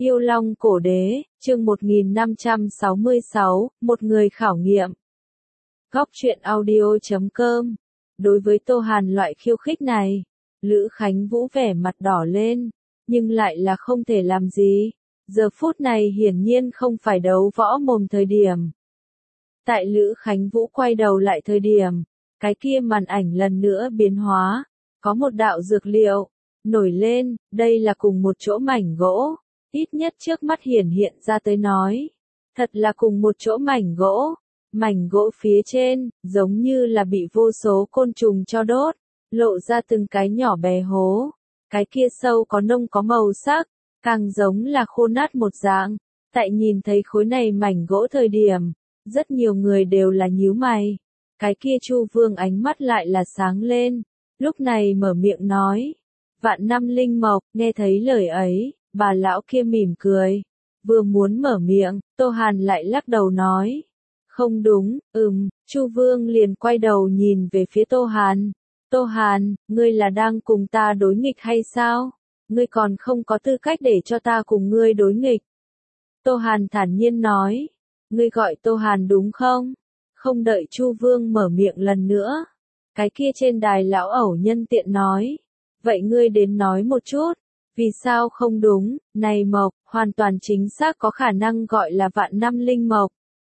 Yêu Long Cổ Đế, chương 1566, một người khảo nghiệm. Góc truyện audio.com. Đối với Tô Hàn loại khiêu khích này, Lữ Khánh Vũ vẻ mặt đỏ lên, nhưng lại là không thể làm gì. Giờ phút này hiển nhiên không phải đấu võ mồm thời điểm. Tại Lữ Khánh Vũ quay đầu lại thời điểm, cái kia màn ảnh lần nữa biến hóa, có một đạo dược liệu nổi lên, đây là cùng một chỗ mảnh gỗ, ít nhất trước mắt hiển hiện ra tới nói, thật là cùng một chỗ mảnh gỗ phía trên, giống như là bị vô số côn trùng cho đốt, lộ ra từng cái nhỏ bé hố, cái kia sâu có nông có màu sắc, càng giống là khô nát một dạng. Tại nhìn thấy khối này mảnh gỗ thời điểm, rất nhiều người đều là nhíu mày, cái kia Chu Vương ánh mắt lại là sáng lên, lúc này mở miệng nói, vạn năm linh mộc. Nghe thấy lời ấy, bà lão kia mỉm cười, vừa muốn mở miệng, Tô Hàn lại lắc đầu nói, không đúng. Chu Vương liền quay đầu nhìn về phía Tô Hàn. Tô Hàn, ngươi là đang cùng ta đối nghịch hay sao? Ngươi còn không có tư cách để cho ta cùng ngươi đối nghịch. Tô Hàn thản nhiên nói, ngươi gọi Tô Hàn đúng không? Không đợi Chu Vương mở miệng lần nữa, cái kia trên đài lão ẩu nhân tiện nói, vậy ngươi đến nói một chút, vì sao không đúng, này mộc, hoàn toàn chính xác có khả năng gọi là vạn năm linh mộc.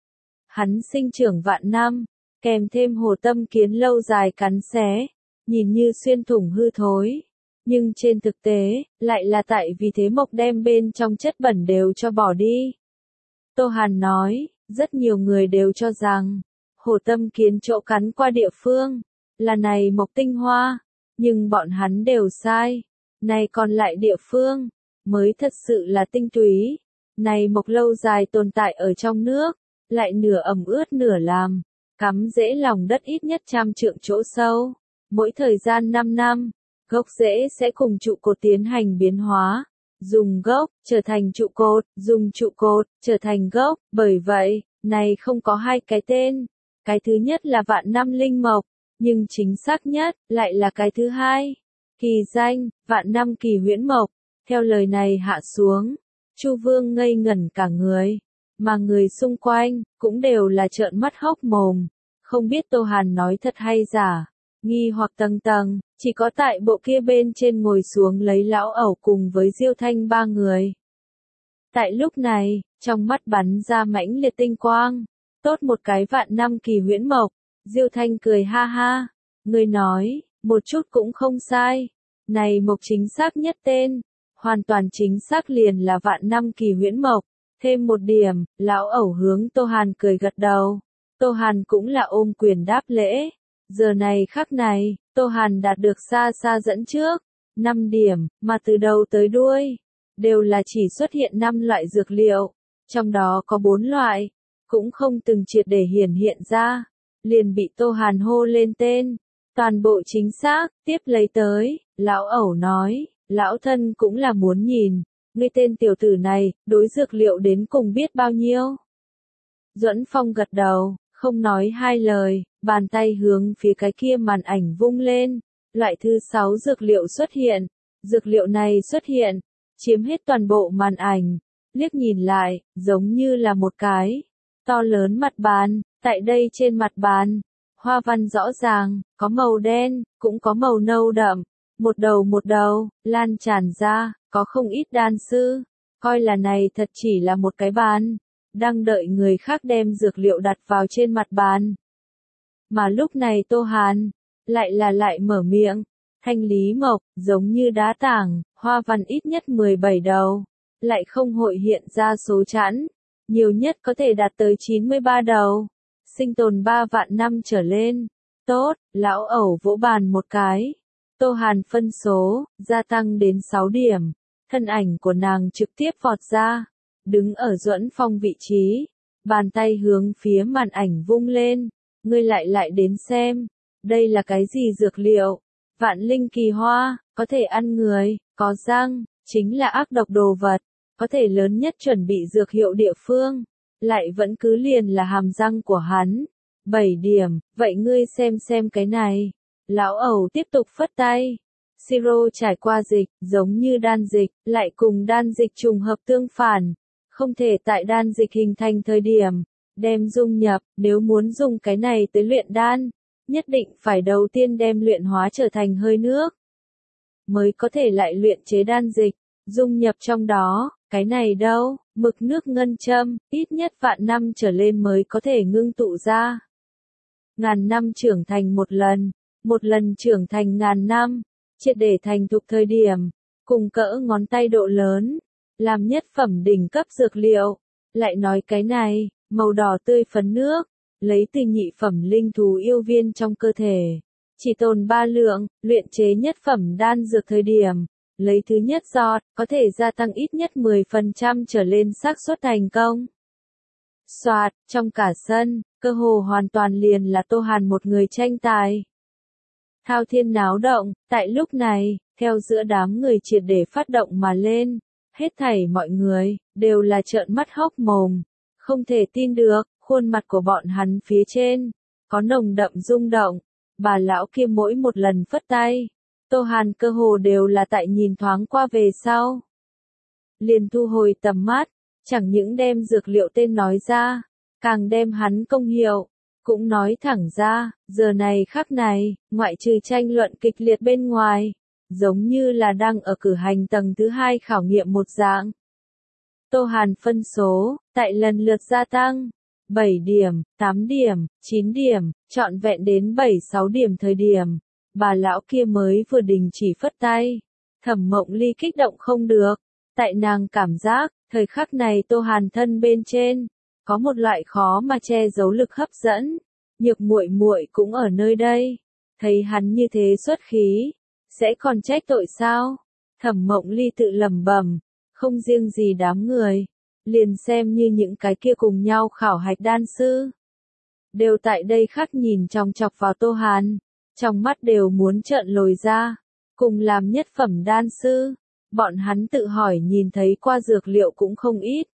Hắn sinh trưởng vạn năm, kèm thêm hồ tâm kiến lâu dài cắn xé, nhìn như xuyên thủng hư thối. Nhưng trên thực tế, lại là tại vì thế mộc đem bên trong chất bẩn đều cho bỏ đi. Tô Hàn nói, rất nhiều người đều cho rằng, hồ tâm kiến chỗ cắn qua địa phương, là này mộc tinh hoa, nhưng bọn hắn đều sai. Này còn lại địa phương, mới thật sự là tinh túy. Này mộc lâu dài tồn tại ở trong nước, lại nửa ẩm ướt nửa làm, cắm rễ lòng đất ít nhất 100 trượng chỗ sâu. Mỗi thời gian 5 năm, gốc rễ sẽ cùng trụ cột tiến hành biến hóa, dùng gốc trở thành trụ cột, dùng trụ cột trở thành gốc. Bởi vậy, này không có hai cái tên. Cái thứ nhất là vạn năm linh mộc, nhưng chính xác nhất lại là cái thứ hai. Kỳ danh, vạn năm kỳ huyễn mộc. Theo lời này hạ xuống, Chu Vương ngây ngẩn cả người, mà người xung quanh cũng đều là trợn mắt hốc mồm, không biết Tô Hàn nói thật hay giả. Nghi hoặc tầng tầng, chỉ có tại bộ kia bên trên ngồi xuống lấy lão ẩu cùng với Diêu Thanh ba người. Tại lúc này, trong mắt bắn ra mãnh liệt tinh quang, tốt một cái vạn năm kỳ huyễn mộc. Diêu Thanh cười ha ha, ngươi nói, một chút cũng không sai. Này mộc chính xác nhất tên, hoàn toàn chính xác liền là vạn năm kỳ huyễn mộc. Thêm một điểm, lão ẩu hướng Tô Hàn cười gật đầu. Tô Hàn cũng là ôm quyền đáp lễ. Giờ này khắc này, Tô Hàn đạt được xa xa dẫn trước. 5 điểm, mà từ đầu tới đuôi, đều là chỉ xuất hiện 5 loại dược liệu. Trong đó có 4 loại, cũng không từng triệt để hiện ra. Liền bị Tô Hàn hô lên tên. Toàn bộ chính xác, tiếp lấy tới, lão ẩu nói, lão thân cũng là muốn nhìn, ngươi tên tiểu tử này, đối dược liệu đến cùng biết bao nhiêu. Duẫn Phong gật đầu, không nói hai lời, bàn tay hướng phía cái kia màn ảnh vung lên, loại thứ 6 dược liệu xuất hiện. Dược liệu này xuất hiện, chiếm hết toàn bộ màn ảnh, liếc nhìn lại, giống như là một cái to lớn mặt bàn. Tại đây trên mặt bàn, hoa văn rõ ràng, có màu đen, cũng có màu nâu đậm, một đầu, lan tràn ra, có không ít đan sư, coi là này thật chỉ là một cái bàn, đang đợi người khác đem dược liệu đặt vào trên mặt bàn. Mà lúc này Tô Hàn, lại mở miệng, thanh lý mộc, giống như đá tảng, hoa văn ít nhất 17 đầu, lại không hội hiện ra số chẵn, nhiều nhất có thể đạt tới 93 đầu. Sinh tồn 3 vạn năm trở lên. Tốt, lão ẩu vỗ bàn một cái. Tô Hàn phân số, gia tăng đến 6 điểm. Thân ảnh của nàng trực tiếp vọt ra. Đứng ở Duẫn Phong vị trí. Bàn tay hướng phía màn ảnh vung lên. Ngươi lại đến xem. Đây là cái gì dược liệu? Vạn linh kỳ hoa, có thể ăn người, có răng, chính là ác độc đồ vật. Có thể lớn nhất chuẩn bị dược hiệu địa phương. Lại vẫn cứ liền là hàm răng của hắn. 7 điểm, vậy ngươi xem cái này. Lão ẩu tiếp tục phất tay. Siro trải qua dịch, giống như đan dịch, lại cùng đan dịch trùng hợp tương phản. Không thể tại đan dịch hình thành thời điểm, đem dung nhập, nếu muốn dùng cái này tới luyện đan, nhất định phải đầu tiên đem luyện hóa trở thành hơi nước, mới có thể lại luyện chế đan dịch, dung nhập trong đó, cái này đâu, mực nước ngân châm, ít nhất vạn năm trở lên mới có thể ngưng tụ ra. Ngàn năm trưởng thành một lần trưởng thành ngàn năm, triệt để thành thục thời điểm, cùng cỡ ngón tay độ lớn, làm nhất phẩm đỉnh cấp dược liệu, lại nói cái này, màu đỏ tươi phấn nước, lấy từ nhị phẩm linh thú yêu viên trong cơ thể, chỉ tồn 3 lượng, luyện chế nhất phẩm đan dược thời điểm, lấy thứ nhất giọt, có thể gia tăng ít nhất 10% trở lên xác suất thành công. Soạt, trong cả sân, cơ hồ hoàn toàn liền là Tô Hàn một người tranh tài. Thao thiên náo động, tại lúc này, theo giữa đám người triệt để phát động mà lên, hết thảy mọi người, đều là trợn mắt hốc mồm, không thể tin được, khuôn mặt của bọn hắn phía trên, có nồng đậm rung động, bà lão kia mỗi một lần phất tay, Tô Hàn cơ hồ đều là tại nhìn thoáng qua về sau. Liền thu hồi tầm mắt, chẳng những đem dược liệu tên nói ra, càng đem hắn công hiệu, cũng nói thẳng ra, giờ này khắc này, ngoại trừ tranh luận kịch liệt bên ngoài, giống như là đang ở cử hành tầng thứ 2 khảo nghiệm một dạng. Tô Hàn phân số, tại lần lượt gia tăng, 7 điểm, 8 điểm, 9 điểm, trọn vẹn đến 7-6 điểm thời điểm, bà lão kia mới vừa đình chỉ phất tay. Thẩm Mộng Ly kích động không được, tại nàng cảm giác, thời khắc này Tô Hàn thân bên trên, có một loại khó mà che giấu lực hấp dẫn. Nhược muội muội cũng ở nơi đây, thấy hắn như thế xuất khí, sẽ còn trách tội sao? Thẩm Mộng Ly tự lẩm bẩm, không riêng gì đám người, liền xem như những cái kia cùng nhau khảo hạch đan sư, đều tại đây khắc nhìn chòng chọc vào Tô Hàn, trong mắt đều muốn trợn lồi ra. Cùng làm nhất phẩm đan sư, bọn hắn tự hỏi nhìn thấy qua dược liệu cũng không ít.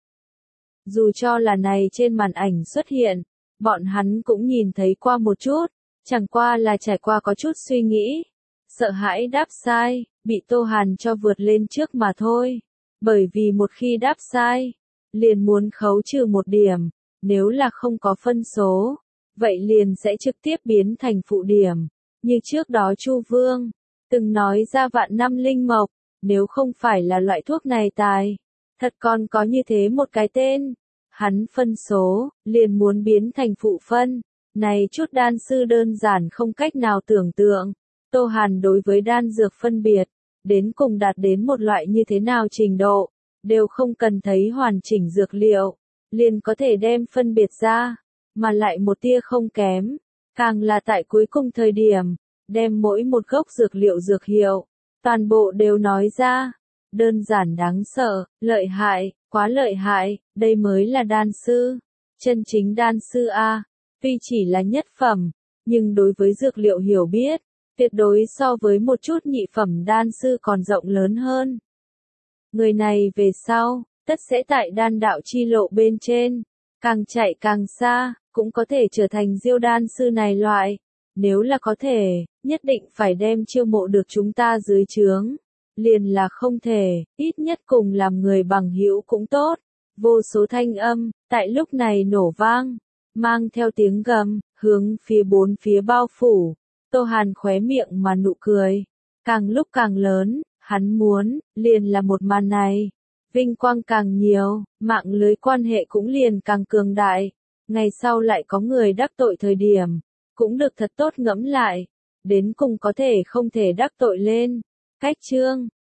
Dù cho là này trên màn ảnh xuất hiện, bọn hắn cũng nhìn thấy qua một chút, chẳng qua là trải qua có chút suy nghĩ, sợ hãi đáp sai, bị Tô Hàn cho vượt lên trước mà thôi. Bởi vì một khi đáp sai, liền muốn khấu trừ 1 điểm, nếu là không có phân số, vậy liền sẽ trực tiếp biến thành phụ điểm. Như trước đó Chu Vương từng nói ra vạn năm linh mộc, nếu không phải là loại thuốc này tài, thật còn có như thế một cái tên, hắn phân số, liền muốn biến thành phụ phân. Này chút đan sư đơn giản không cách nào tưởng tượng, Tô Hàn đối với đan dược phân biệt, đến cùng đạt đến một loại như thế nào trình độ, đều không cần thấy hoàn chỉnh dược liệu, liền có thể đem phân biệt ra, mà lại một tia không kém, càng là tại cuối cùng thời điểm, đem mỗi một gốc dược liệu dược hiệu, toàn bộ đều nói ra, đơn giản đáng sợ, lợi hại, quá lợi hại, đây mới là đan sư, chân chính đan sư A, tuy chỉ là nhất phẩm, nhưng đối với dược liệu hiểu biết, tuyệt đối so với một chút nhị phẩm đan sư còn rộng lớn hơn. Người này về sau, tất sẽ tại đan đạo chi lộ bên trên, càng chạy càng xa, cũng có thể trở thành diêu đan sư này loại. Nếu là có thể, nhất định phải đem chiêu mộ được chúng ta dưới trướng. Liền là không thể, ít nhất cùng làm người bằng hữu cũng tốt. Vô số thanh âm, tại lúc này nổ vang, mang theo tiếng gầm, hướng phía bốn phía bao phủ. Tô Hàn khóe miệng mà nụ cười, càng lúc càng lớn, hắn muốn, liền là một màn này. Vinh quang càng nhiều, mạng lưới quan hệ cũng liền càng cường đại. Ngày sau lại có người đắc tội thời điểm, cũng được thật tốt ngẫm lại, đến cùng có thể không thể đắc tội lên. Cách chương